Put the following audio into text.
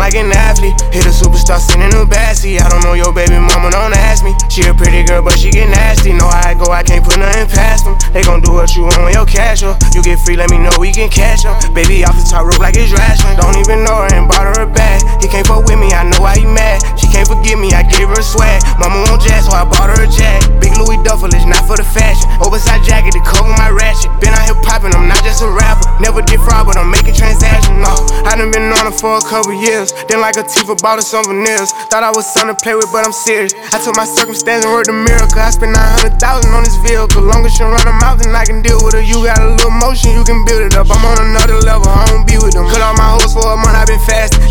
like an athlete. Hit a superstar sitting in a backseat. I don't know your baby mama, don't ask me. She a pretty girl, but she get nasty. Know how I go, I can't put nothing past them. They gon' do what you want when your cash up. You get free, let me know we can cash up. Baby off the top rope like it's ration. Don't even know her and bought her a bag. He can't fuck with me, I know why he mad. She can't forgive me, I gave her a swag. Mama won't jazz, so I bought her a jag. Big Louis duffel, it's not for the fashion. Oversized jacket to cover my ratchet. Been out here popping, I'm not just a rapper. Never did fraud, but I'm making transactions. No, I done been on it for a couple years. Then like a Tifa bought her some veneers. Thought I was something to play with, but I'm serious. I took my circumstance and worked a miracle. I spent 900,000 on this vehicle. Long as you run her mouth, then I can deal with her. You got a little motion, you can build it up. I'm on another level, I don't be with them. Cut all my hoes for a month, I been fasting.